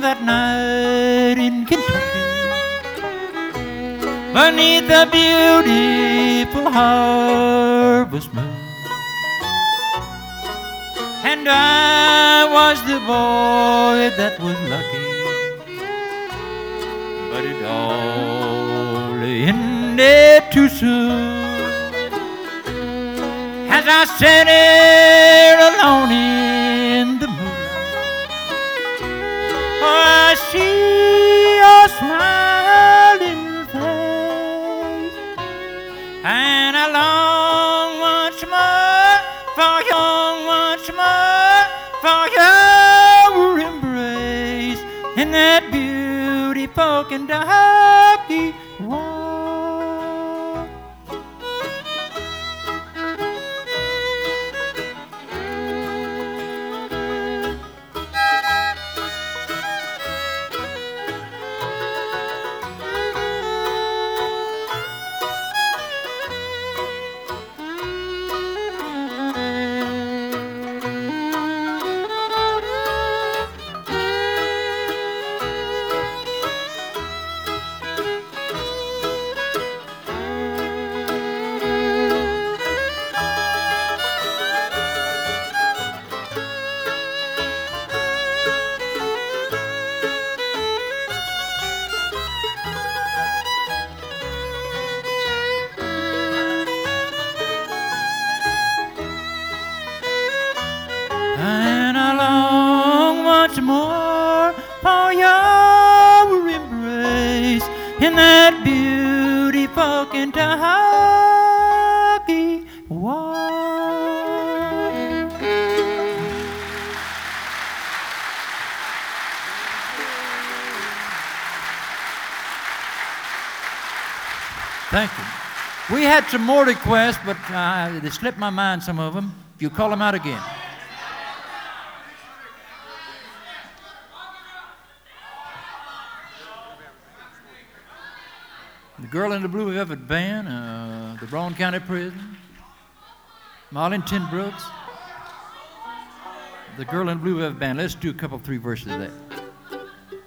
that night in Kentucky, beneath the beautiful harvest moon. And I was the boy that was lucky, but it all ended too soon. As I sat there alone in the moonlight, I see your smiling face, and I long once more for your embrace in that beautiful Kentucky walk. And I long once more for your embrace in that beautiful Kentucky walk. Thank you. We had some more requests, but they slipped my mind, some of them. You call them out again. The Girl in the Blue Velvet Band, the Brown County Prison, Marlington Brooks, the Girl in the Blue Velvet Band. Let's do a couple, 3 verses of that.